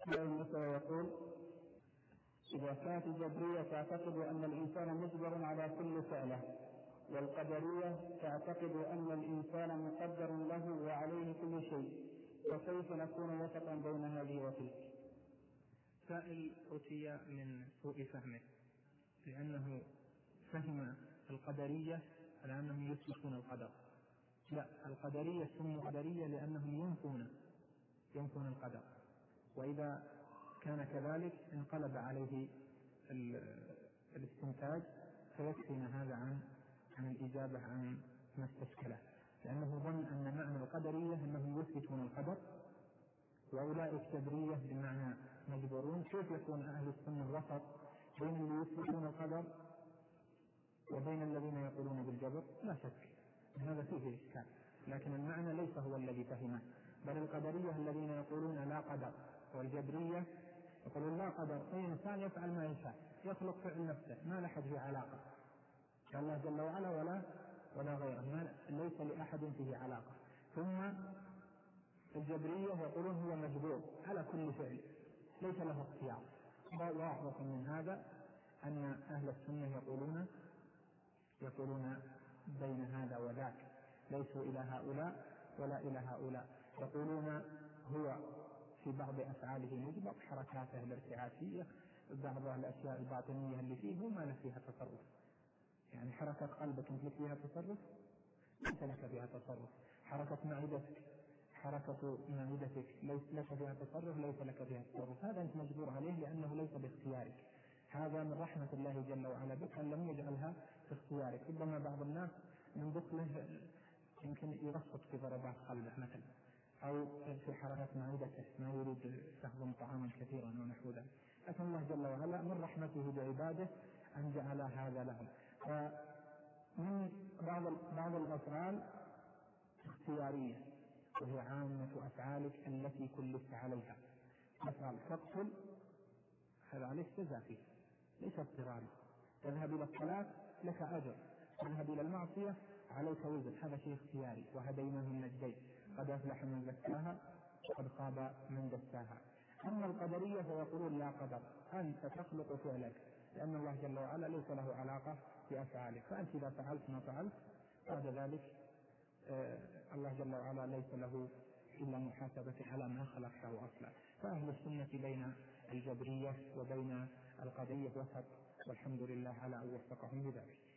يقول: إذا كانت الجبرية تعتقد أن الإنسان مجبر على كل فعله، والقدرية تعتقد أن الإنسان مقدر له وعليه كل شيء، وكيف نكون وسطا بين هذه وتلك؟ سائل أتي من سوء فهمه، لأنه فهم القدرية على أنهم يثبتون القدر. لا، القدرية سموا قدرية لأنهم ينفون القدر، وإذا كان كذلك انقلب عليه الاستنتاج، فيكفينا هذا عن الإجابة عن ما استشكله، لأنه ظن أن معنى القدرية أنهم يثبتون القدر، وأولئك جبرية بمعنى مجبورون. كيف يكون أهل السنة وسط بين اللي يثبتون القدر وبين الذين يقولون بالجبر؟ لا شك هذا فيه إشكال، لكن المعنى ليس هو الذي فهمه، بل القدرية الذين يقولون لا قدر، والجبرية يقولون لا قدر، أي إنسان يفعل ما يشاء، يخلق فعل نفسه، ما لحد فيه علاقة، الله جل وعلا ولا غيره، ليس لأحد فيه علاقة. ثم الجبرية يقولون هو مجبور على كل فعل، ليس له اختيار. واضح من هذا أن أهل السنة يقولون بين هذا وذاك، ليسوا إلى هؤلاء ولا إلى هؤلاء. يقولون هو في بعض أفعاله مجبر، حركاته الارتعاشية، بعض الأشياء الباطنية اللي فيه ما له فيها تصرف، يعني حركة قلبك انت لك فيها تصرف؟ ليس لك فيها تصرف. حركة معدتك ليس لك فيها تصرف، ليس لك فيها تصرف، هذا أنت مجبور عليه لأنه ليس باختيارك. هذا من رحمة الله جل وعلا بك أن لم يجعلها في اختيارك. ربما بعض الناس من بخله يمكن يرصد في ضربات قلبه مثلا، أو في حركات معدته ما يريد تهضم طعاما كثيرا ونحو ذلك، لكن الله جل وعلا من رحمته بعباده أن جعل هذا لهم. فمن بعض الأفعال اختيارية، وهي عامة أفعالك التي كلفت عليها. أفعل تقتل، هذا عليك جزاء فيه، ليس اضطراري. تذهب إلى الصلاة لك أجر، تذهب إلى المعصية عليك وزر، هذا شيء اختياري. وهديناه النجدين، قد أفلح من زكاها وقد خاب من دساها. أما القدرية فيقولون لا قدر، أنت تخلق فعلك، لأن الله جل وعلا ليس له علاقة بأفعالك، فأنت إذا فعلت ما فعلت بعد ذلك الله جل وعلا ليس له إلا محاسبة على ما خلقته أصلا. فأهل السنة بين الجبرية وبين القدرية وسط، والحمد لله على أن وفقهم بذلك.